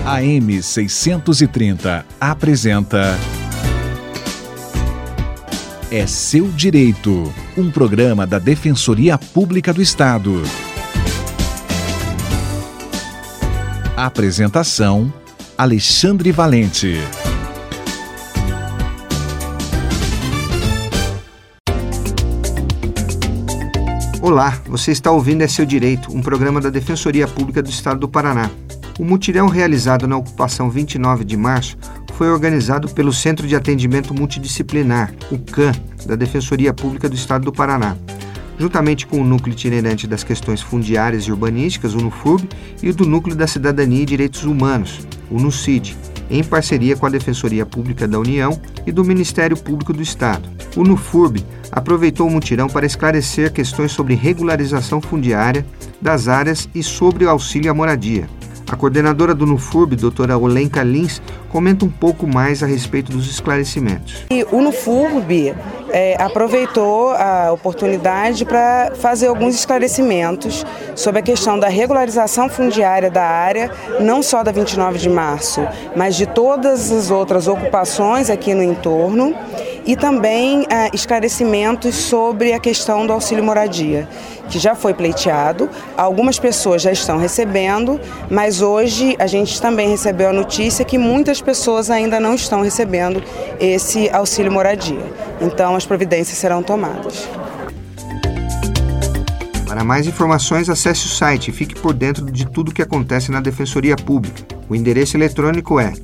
AM 630 apresenta É Seu Direito, um programa da Defensoria Pública do Estado. Apresentação: Alexandre Valente. Olá, você está ouvindo É Seu Direito, um programa da Defensoria Pública do Estado do Paraná. O mutirão realizado na ocupação 29 de março foi organizado pelo Centro de Atendimento Multidisciplinar, o CAM, da Defensoria Pública do Estado do Paraná, juntamente com o Núcleo Itinerante das Questões Fundiárias e Urbanísticas, o NUFURB, e o do Núcleo da Cidadania e Direitos Humanos, o NUCID, em parceria com a Defensoria Pública da União e do Ministério Público do Estado. O NUFURB aproveitou o mutirão para esclarecer questões sobre regularização fundiária das áreas e sobre o auxílio à moradia. A coordenadora do NUFURB, doutora Olenka Lins, comenta um pouco mais a respeito dos esclarecimentos. O NUFURB aproveitou a oportunidade para fazer alguns esclarecimentos sobre a questão da regularização fundiária da área, não só da 29 de março, mas de todas as outras ocupações aqui no entorno, e também esclarecimentos sobre a questão do auxílio moradia, que já foi pleiteado, algumas pessoas já estão recebendo, mas hoje a gente também recebeu a notícia que muitas pessoas ainda não estão recebendo esse auxílio moradia. Então as providências serão tomadas. Para mais informações, acesse o site e fique por dentro de tudo o que acontece na Defensoria Pública. O endereço eletrônico é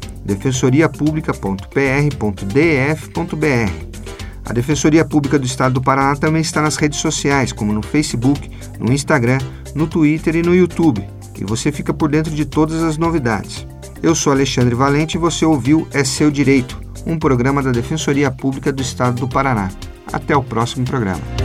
defensoriapublica.pr.def.br. A Defensoria Pública do Estado do Paraná também está nas redes sociais, como no Facebook, no Instagram, no Twitter e no YouTube, e você fica por dentro de todas as novidades. Eu sou Alexandre Valente e você ouviu É Seu Direito, um programa da Defensoria Pública do Estado do Paraná. Até o próximo programa.